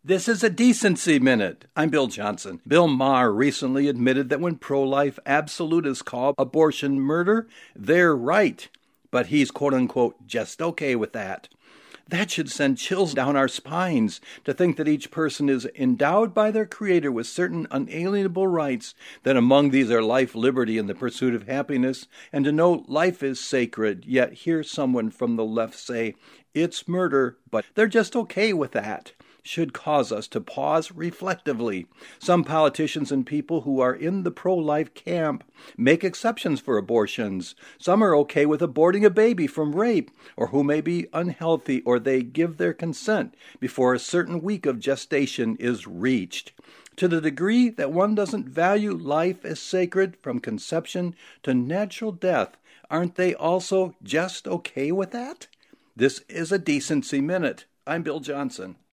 This is a Decency Minute. I'm Bill Johnson. Bill Maher recently admitted that when pro-life absolutists call abortion murder, they're right. But he's quote-unquote just okay with that. That should send chills down our spines to think that each person is endowed by their Creator with certain unalienable rights, that among these are life, liberty, and the pursuit of happiness, and to know life is sacred, yet hear someone from the left say, it's murder, but they're just okay with that, should cause us to pause reflectively. Some politicians and people who are in the pro-life camp make exceptions for abortions. Some are okay with aborting a baby from rape, or who may be unhealthy, or they give their consent before a certain week of gestation is reached. To the degree that one doesn't value life as sacred from conception to natural death, aren't they also just okay with that? This is a Decency Minute. I'm Bill Johnson.